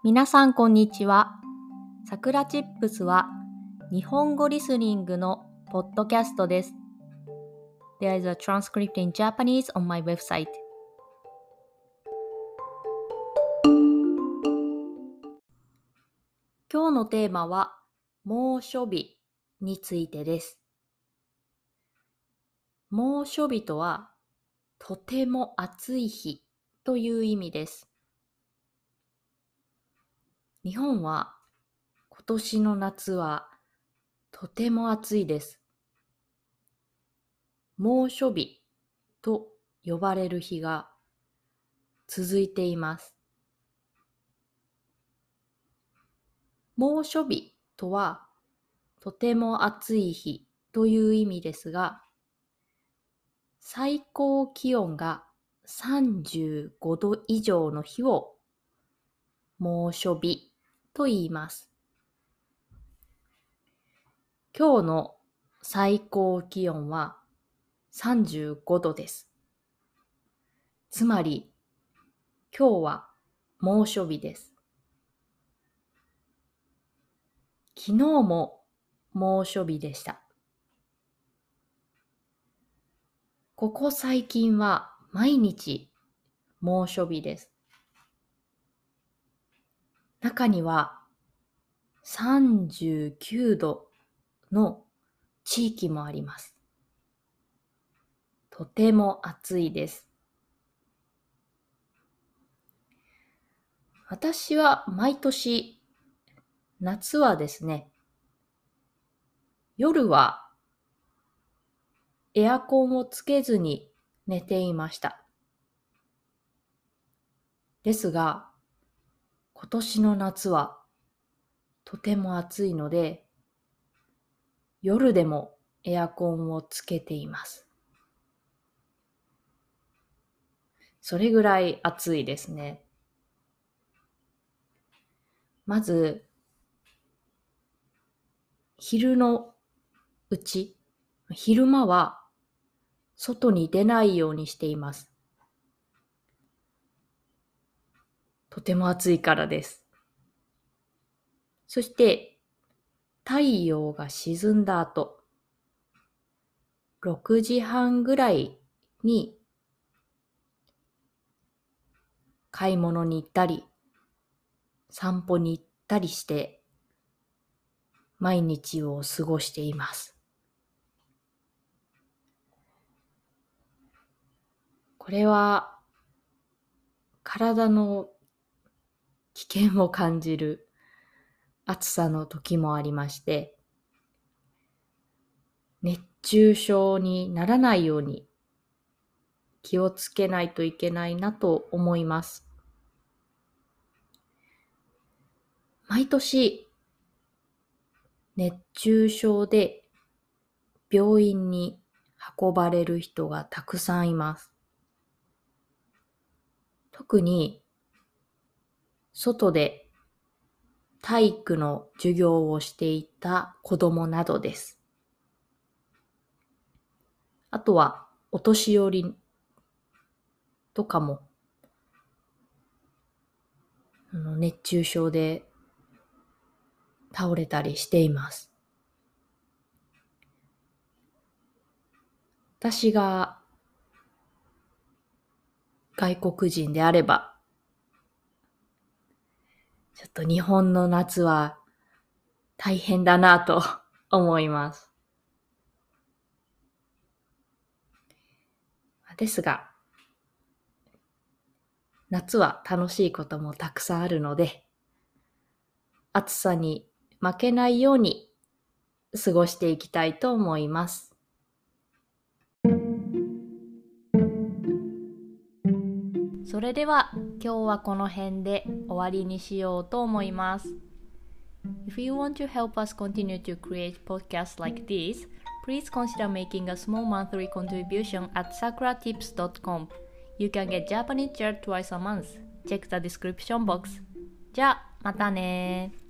皆さんこんにちは。さくらチップスは日本語リスニングのポッドキャストです。There is a transcript in Japanese on my website. 今日のテーマは猛暑日についてです。猛暑日とはとても暑い日という意味です。日本は今年の夏はとても暑いです。猛暑日と呼ばれる日が続いています。猛暑日とはとても暑い日という意味ですが、最高気温が35度以上の日を猛暑日と言います。今日の最高気温は35度です。つまり今日は猛暑日です。昨日も猛暑日でした。ここ最近は毎日猛暑日です。中には39度の地域もあります。とても暑いです。私は毎年夏はですね、夜はエアコンをつけずに寝ていました。ですが、今年の夏はとても暑いので、夜でもエアコンをつけています。それぐらい暑いですね。まず、昼のうち、昼間は外に出ないようにしています。とても暑いからです。そして、太陽が沈んだ後、6時半ぐらいに買い物に行ったり、散歩に行ったりして、毎日を過ごしています。これは、体の危険を感じる暑さの時もありまして、熱中症にならないように気をつけないといけないなと思います。毎年、熱中症で病院に運ばれる人がたくさんいます。特に、外で体育の授業をしていた子供などです。あとは、お年寄りとかも、熱中症で倒れたりしています。私が外国人であれば、ちょっと日本の夏は大変だなと思います。ですが、夏は楽しいこともたくさんあるので、暑さに負けないように過ごしていきたいと思います。それでは今日はこの辺で終わりにしようと思います。If you want to help us continue to create podcasts like this, please consider making a small monthly contribution at sakuratips.com. You can get Japanese chair twice a month. Check the description box. じゃあ、またね。